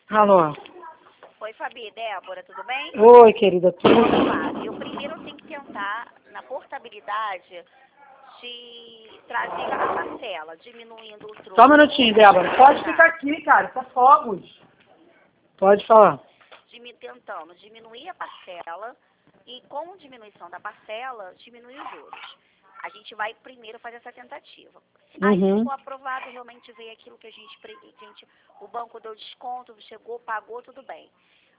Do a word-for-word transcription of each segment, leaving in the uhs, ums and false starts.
Alô. Oi, Fabi, Débora, tudo bem? Oi, querida, tudo? Vamos lá. Eu primeiro tenho que tentar, na portabilidade, de trazer a parcela, diminuindo o troco. Só um minutinho, Débora. Pode Tá. ficar aqui, cara. Tá fogos. Pode falar. Dimi- tentando diminuir a parcela e, com diminuição da parcela, diminuir os juros. A gente vai primeiro fazer essa tentativa. Aí, Uhum. se for aprovado, realmente veio aquilo que a gente, pre- que a gente... O banco deu desconto, chegou, pagou, tudo bem.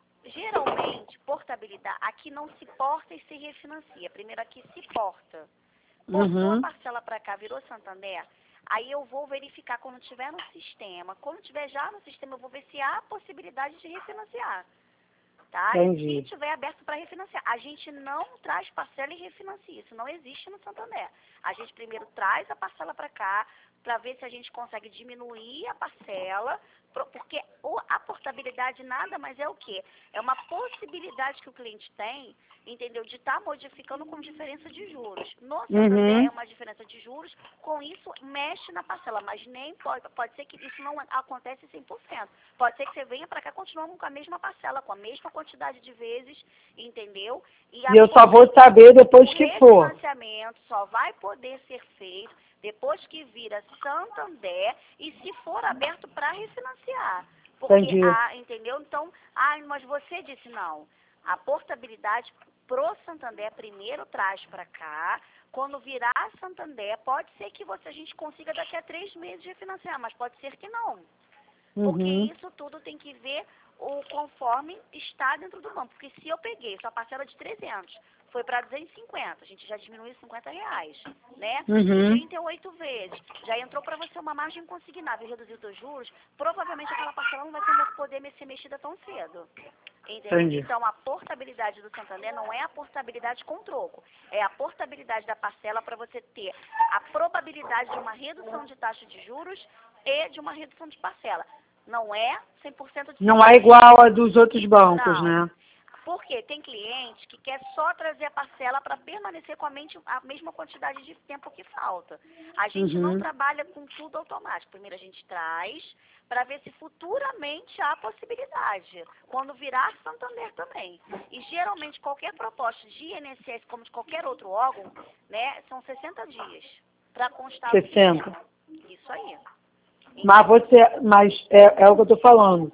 Geralmente, portabilidade, aqui não se porta e se refinancia. Primeiro aqui se porta. Portou Uhum. a parcela para cá, virou Santander, aí eu vou verificar quando tiver no sistema. Quando tiver já no sistema, eu vou ver se há possibilidade de refinanciar. Tá? Entendi. E se tiver aberto para refinanciar. A gente não traz parcela e refinancia. Isso não existe no Santander. A gente primeiro traz a parcela para cá, para ver se a gente consegue diminuir a parcela, porque a portabilidade nada mais é o quê? É uma possibilidade que o cliente tem, entendeu? De estar tá modificando com diferença de juros. No Santander Uhum. é uma diferença de juros, com isso mexe na parcela, mas nem pode, pode ser que isso não acontece cem por cento. Pode ser que você venha para cá continuando com a mesma parcela, com a mesma quantidade de vezes, entendeu? E, e eu só vou saber depois que for. O refinanciamento só vai poder ser feito depois que vira Santander e se for aberto para refinanciar. Porque, Entendi. a, entendeu? Então, ah, mas você disse não. A portabilidade pro Santander primeiro traz para cá. Quando virar Santander, pode ser que você, a gente consiga daqui a três meses refinanciar, mas pode ser que não. Porque Uhum. isso tudo tem que ver o conforme está dentro do banco. Porque se eu peguei sua parcela de trezentos, foi para duzentos e cinquenta, a gente já diminuiu cinquenta reais, né? Uhum. trinta e oito vezes, já entrou para você uma margem consignável e reduzir os seus juros, provavelmente aquela parcela não vai ter, poder ser mexida tão cedo. Entendeu? Entendi. Então, a portabilidade do Santander não é a portabilidade com troco, é a portabilidade da parcela para você ter a probabilidade de uma redução de taxa de juros e de uma redução de parcela. Não é cem por cento de Não é igual a dos outros bancos, não. né? Porque tem cliente que quer só trazer a parcela para permanecer com a, mente, a mesma quantidade de tempo que falta. A gente Uhum. não trabalha com tudo automático. Primeiro a gente traz para ver se futuramente há possibilidade. Quando virar Santander também. E geralmente qualquer proposta de I N S S, como de qualquer outro órgão, né, são sessenta dias para constar no sessenta. sistema. Isso aí. Mas você, mas é, é o que eu tô falando.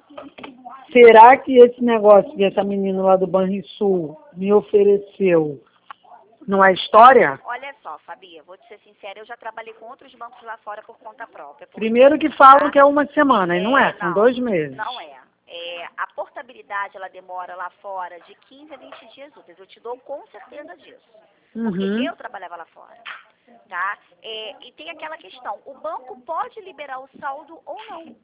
Será que esse negócio que essa menina lá do Banrisul me ofereceu não é história? Olha só, Fabi, vou te ser sincera, eu já trabalhei com outros bancos lá fora por conta própria. Por Primeiro que falam que é uma semana, e não é, são não, dois meses. Não é. é. A portabilidade, ela demora lá fora de quinze a vinte dias úteis. Eu te dou com certeza disso. Porque Uhum. eu trabalhava lá fora. Tá? É, e tem aquela questão, o banco pode liberar o saldo ou não.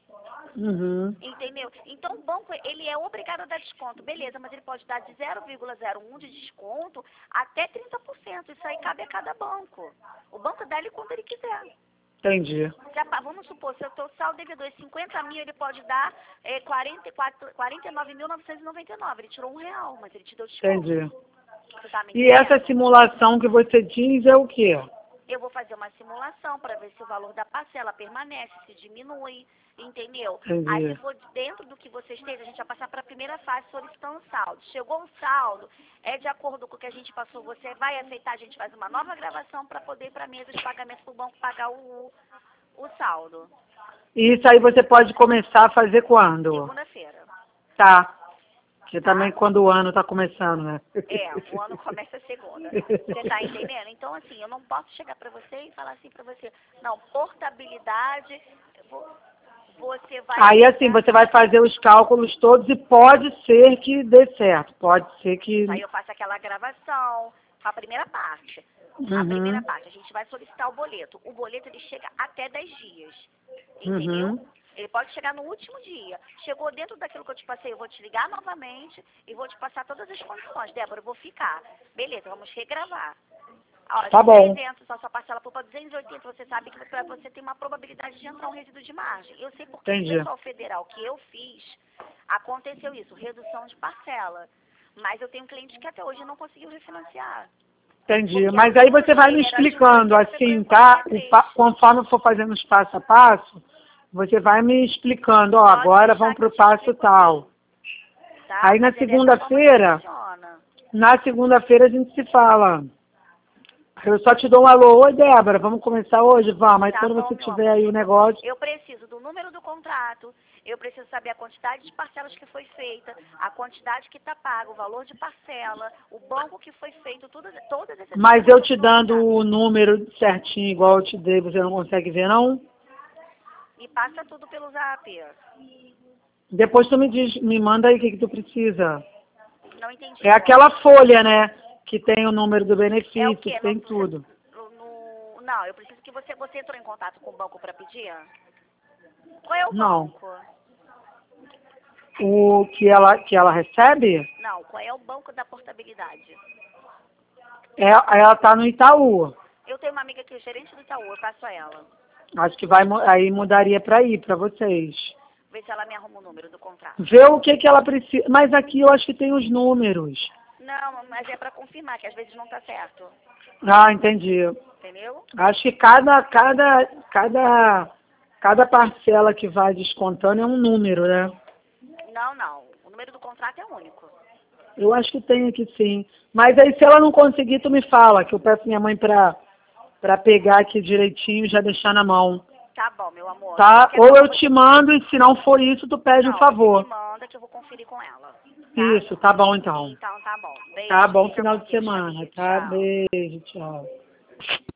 Uhum. Entendeu? Então o banco, ele é obrigado a dar desconto, beleza, mas ele pode dar de zero vírgula zero um de desconto até trinta por cento. Isso aí cabe a cada banco. O banco dá ele quando ele quiser. Entendi. Já, vamos supor, se o teu saldo devedor é cinquenta mil, ele pode dar é, quarenta e quatro, quarenta e nove mil novecentos e noventa e nove. Ele tirou um real, mas ele te deu desconto. Entendi. Você tá me E essa entendendo? simulação que você diz é o quê? Eu vou fazer uma simulação para ver se o valor da parcela permanece, se diminui, entendeu? Entendi. Aí se for dentro do que vocês têm, a gente vai passar para a primeira fase solicitando saldo. Chegou o saldo, é de acordo com o que a gente passou, você vai aceitar, a gente faz uma nova gravação para poder ir para a mesa de pagamento para o banco pagar o, o saldo. E isso aí você pode começar a fazer quando? Segunda-feira. Tá. Porque também quando o ano tá começando, né? É, o ano começa segunda. Você tá entendendo? Então, assim, eu não posso chegar pra você e falar assim pra você, não, portabilidade, você vai... Aí, assim, você vai fazer os cálculos todos e pode ser que dê certo. Pode ser que... Aí eu faço aquela gravação, a primeira parte. A Uhum. primeira parte, a gente vai solicitar o boleto. O boleto, ele chega até dez dias. Entendeu? Uhum. Ele pode chegar no último dia. Chegou dentro daquilo que eu te passei, eu vou te ligar novamente e vou te passar todas as condições. Débora, eu vou ficar. Beleza, vamos regravar. Ó, Tá bom. trezentos, a sua parcela for para duzentos e oitenta, você sabe que para você tem uma probabilidade de entrar um resíduo de margem. Eu sei porque Entendi. o pessoal federal que eu fiz, aconteceu isso, redução de parcela. Mas eu tenho clientes que até hoje não conseguiu refinanciar. Entendi. Porque Mas a aí você vai me era explicando, de assim, oitenta, tá? foi O pa- Conforme eu for fazendo os passo a passo, Você vai me explicando, ó, Pode agora deixar vamos que eu pro te passo explico tal. Tá? Aí na Mas é dessa segunda-feira, forma que funciona. na segunda-feira a gente se fala. Eu só te dou um alô. Oi, Débora, vamos começar hoje? Vamos, mas Tá quando bom, você meu tiver amor. aí o negócio... Eu preciso do número do contrato, eu preciso saber a quantidade de parcelas que foi feita, a quantidade que está paga, o valor de parcela, o banco que foi feito, tudo, todas essas Mas eu te informações do dando contrato. o número certinho, igual eu te dei, você não consegue ver, não? Me passa tudo pelo zap. Depois tu me diz, me manda aí o que, que tu precisa. Não entendi É agora. aquela folha, né? Que tem o número do É o benefício, quê? que Não, tem tudo. no- no- não, eu preciso que você, você entrou em contato com o banco para pedir? Qual é o Não. banco? O que ela, que ela recebe, Não, qual é o banco da portabilidade? é, ela tá no Itaú. Eu tenho uma amiga aqui, gerente do Itaú, eu passo a ela. Acho que vai, mu- aí mudaria para ir, para vocês. Ver se ela me arruma o número do contrato. Vê o que, que ela precisa. Mas aqui eu acho que tem os números. Não, mas é para confirmar, que às vezes não tá certo. Ah, entendi. Entendeu? Acho que cada, cada, cada, cada parcela que vai descontando é um número, né? Não, não. O número do contrato é único. Eu acho que tem aqui sim. Mas aí se ela não conseguir, tu me fala, que eu peço minha mãe pra, pra pegar aqui direitinho e já deixar na mão. Tá bom, meu amor. Tá? Qualquer Ou coisa eu te mando e se não for isso, tu pede um Não, você favor. me manda que eu vou conferir com ela. Tá? Isso, tá bom então. Então tá bom. Beijo. Tá bom Fica final com de Deus, semana, Fabi. tá? Tchau. Beijo, tchau.